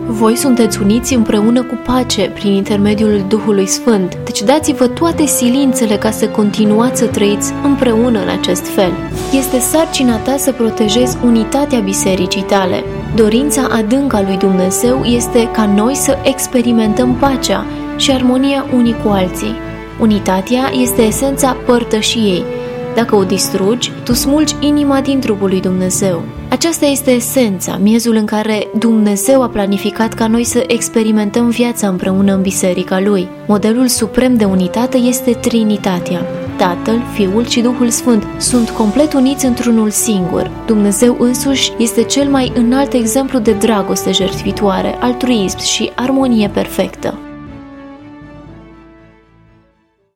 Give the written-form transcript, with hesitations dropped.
Voi sunteți uniți împreună cu pace prin intermediul Duhului Sfânt, deci dați-vă toate silințele ca să continuați să trăiți împreună în acest fel. Este sarcina ta să protejezi unitatea bisericii tale. Dorința adâncă a lui Dumnezeu este ca noi să experimentăm pacea și armonia unii cu alții. Unitatea este esența părtășiei. Dacă o distrugi, tu smulgi inima din trupul lui Dumnezeu. Aceasta este esența, miezul în care Dumnezeu a planificat ca noi să experimentăm viața împreună în biserica Lui. Modelul suprem de unitate este Trinitatea. Tatăl, Fiul și Duhul Sfânt sunt complet uniți într-unul singur. Dumnezeu însuși este cel mai înalt exemplu de dragoste jertfitoare, altruism și armonie perfectă.